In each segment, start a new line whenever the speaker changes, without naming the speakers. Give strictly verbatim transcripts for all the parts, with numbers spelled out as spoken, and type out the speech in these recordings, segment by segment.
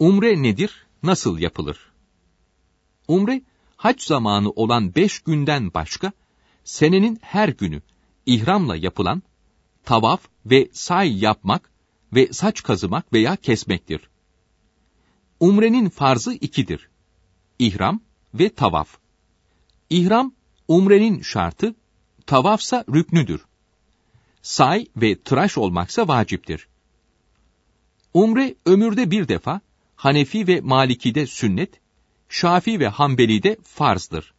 Umre nedir, nasıl yapılır? Umre, hac zamanı olan beş günden başka, senenin her günü ihramla yapılan, tavaf ve say yapmak ve saç kazımak veya kesmektir. Umrenin farzı ikidir: İhram ve tavaf. İhram, umrenin şartı, tavafsa rüknüdür. Say ve tıraş olmaksa vaciptir. Umre, ömürde bir defa, Hanefi ve Maliki'de sünnet, Şafii ve Hanbeli'de farzdır.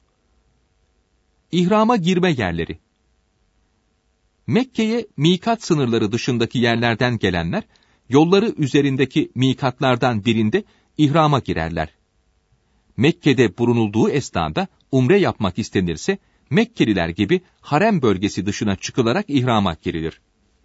İhrama girme yerleri. Mekke'ye mikat sınırları dışındaki yerlerden gelenler, yolları üzerindeki mikatlardan birinde ihrama girerler. Mekke'de bulunulduğu esnada umre yapmak istenirse, Mekkeliler gibi harem bölgesi dışına çıkılarak ihrama girilir.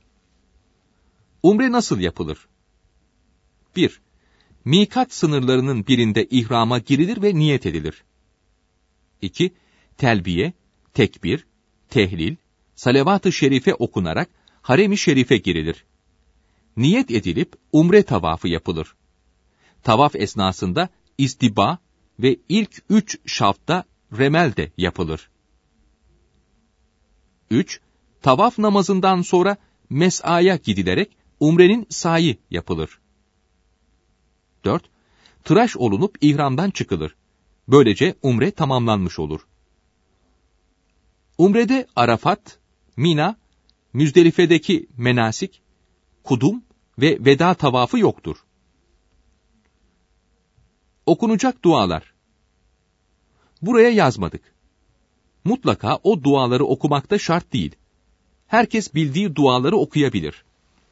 Umre nasıl yapılır? bir. Mikat sınırlarının birinde ihrama girilir ve niyet edilir. iki. Telbiye, tekbir, tehlil, salavat-ı şerife okunarak harem-i şerife girilir. Niyet edilip umre tavafı yapılır. Tavaf esnasında istiba ve ilk üç şafta remel de yapılır. üç. Tavaf namazından sonra mes'aya gidilerek umrenin sa'i yapılır. dört. Tıraş olunup ihramdan çıkılır. Böylece umre tamamlanmış olur. Umrede Arafat, Mina, Müzdelife'deki menasik, kudum ve veda tavafı yoktur. Okunacak dualar. Buraya yazmadık. Mutlaka o duaları okumak da şart değil. Herkes bildiği duaları okuyabilir.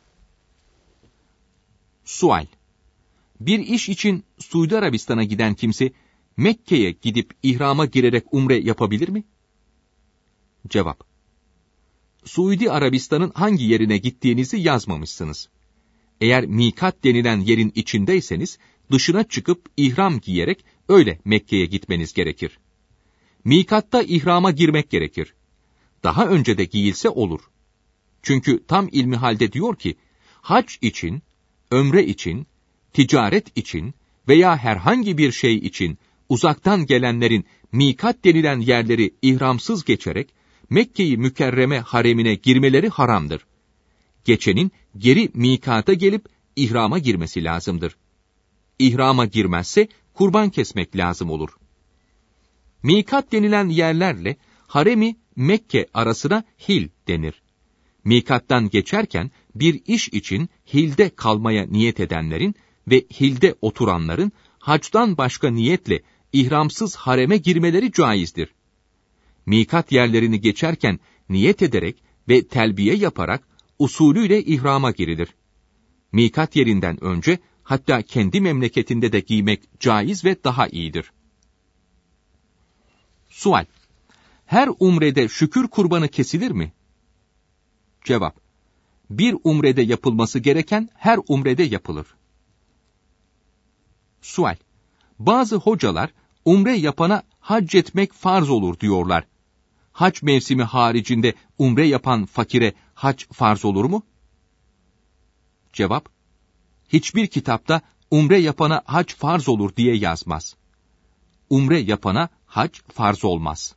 Sual. Bir iş için Suudi Arabistan'a giden kimse, Mekke'ye gidip ihrama girerek umre yapabilir mi? Cevap. Suudi Arabistan'ın hangi yerine gittiğinizi yazmamışsınız. Eğer mikat denilen yerin içindeyseniz, dışına çıkıp ihram giyerek öyle Mekke'ye gitmeniz gerekir. Mikatta ihrama girmek gerekir. Daha önce de giyilse olur. Çünkü tam ilmihalde diyor ki, hac için, ömre için, ticaret için veya herhangi bir şey için uzaktan gelenlerin mikat denilen yerleri ihramsız geçerek Mekke-i Mükerreme haremine girmeleri haramdır. Geçenin geri mikata gelip ihrama girmesi lazımdır. İhrama girmezse kurban kesmek lazım olur. Mikat denilen yerlerle haremi Mekke arasına hil denir. Mikattan geçerken bir iş için hilde kalmaya niyet edenlerin ve hilde oturanların hacdan başka niyetle ihramsız hareme girmeleri caizdir. Mikat yerlerini geçerken niyet ederek ve telbiye yaparak usulüyle ihrama girilir. Mikat yerinden önce hatta kendi memleketinde de giymek caiz ve daha iyidir. Sual. Her umrede şükür kurbanı kesilir mi? Cevap. Bir umrede yapılması gereken her umrede yapılır. Sual. Bazı hocalar umre yapana hac etmek farz olur diyorlar. Hac mevsimi haricinde umre yapan fakire hac farz olur mu? Cevap. Hiçbir kitapta umre yapana hac farz olur diye yazmaz. Umre yapana hac farz olmaz.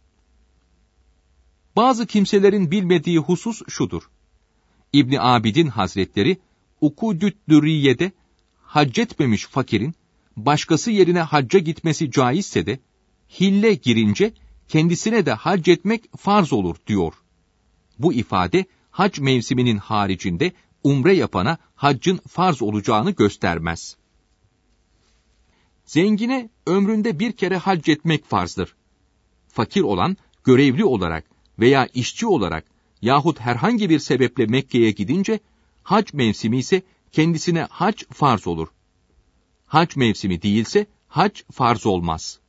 Bazı kimselerin bilmediği husus şudur. İbni Abidin Hazretleri, Ukudü't Dürriye'de hac etmemiş fakirin, başkası yerine hacca gitmesi caizse de, hille girince kendisine de hac etmek farz olur diyor. Bu ifade, hac mevsiminin haricinde umre yapana haccın farz olacağını göstermez. Zengine ömründe bir kere hac etmek farzdır. Fakir olan, görevli olarak veya işçi olarak yahut herhangi bir sebeple Mekke'ye gidince, hac mevsimi ise kendisine hac farz olur. Hac mevsimi değilse hac farz olmaz.